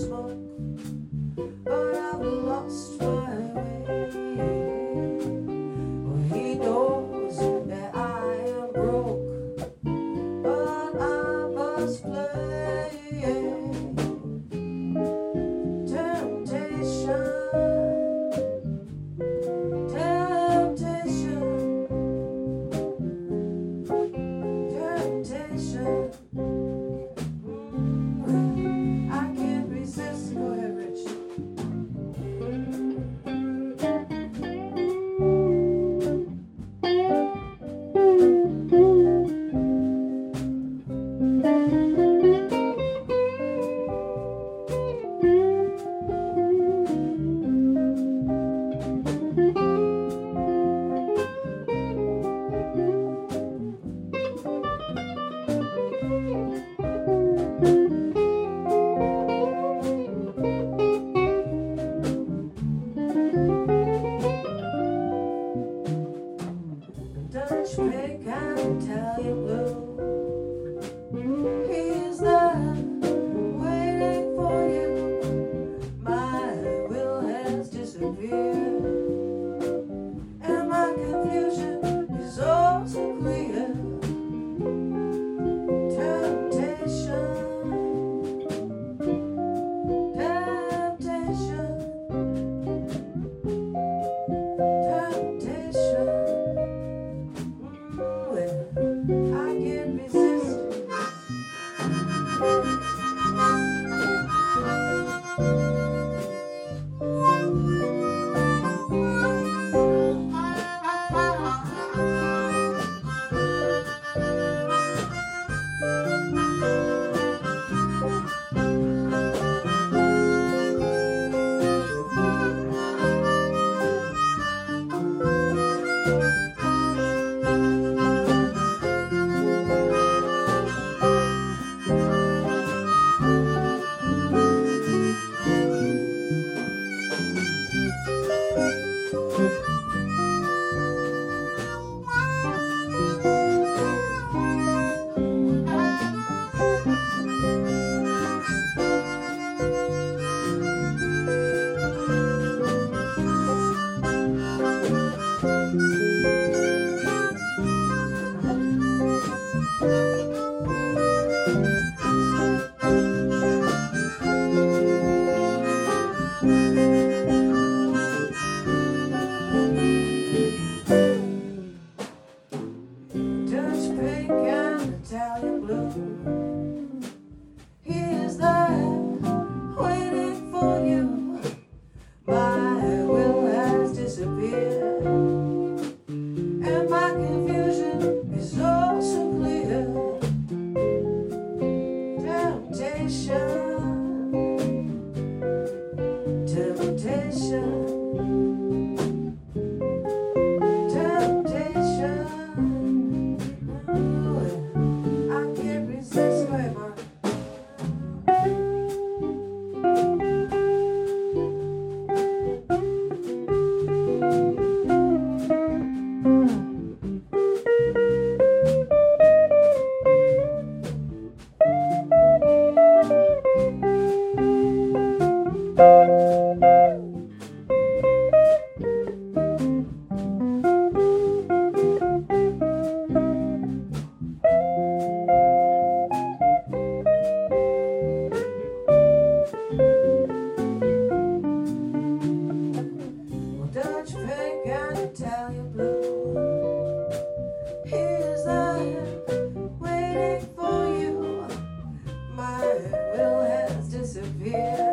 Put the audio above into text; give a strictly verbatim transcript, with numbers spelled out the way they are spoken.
book, but I've lost my way. Well, he knows that I am broke, but I must play. Temptation, temptation, temptation. I can't resist. Go ahead, Rich. Dutch pig and Italian blue, he's there waiting for you. My will has disappeared, and my confusion is all so clear. Temptation, temptation, temptation. I can't resist. Dutch pink and Italian blue, he is there waiting for you. My will has disappeared, and my confusion is all so clear. Temptation, temptation, temptation. I can't resist. Go ahead, Mark. Dutch pink and Italian blue, he is there waiting for you. My will has disappeared.